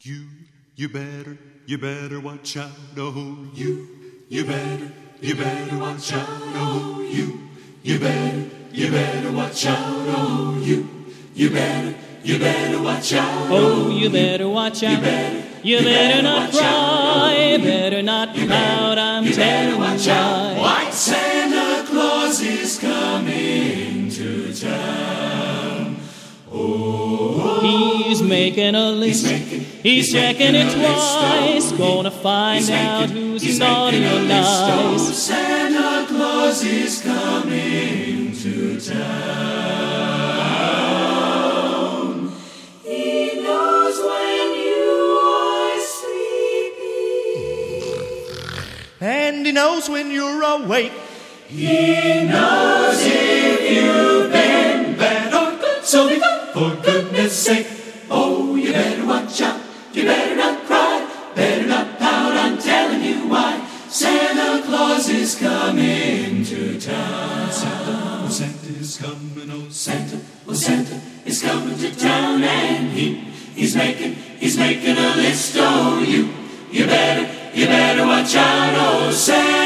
You better watch out, oh, you better watch out, oh, you better watch out, oh, you better watch out, oh, you better watch out, you better not cry, better not pout, I'm telling you why. White Santa Claus is coming to town. Oh, he's making a list, he's checking it twice, gonna find out who's naughty or nice. Oh, Santa Claus is coming to town. He knows when you are sleeping, and he knows when you're awake. He knows if you've been bad or good, so be good for goodness sake. Oh, you better watch out, you better not cry, better not pout, I'm telling you why. Santa Claus is coming to town. Santa, oh Santa is coming, oh Santa is coming to town, and he's making a list. Oh, you better watch out, oh Santa.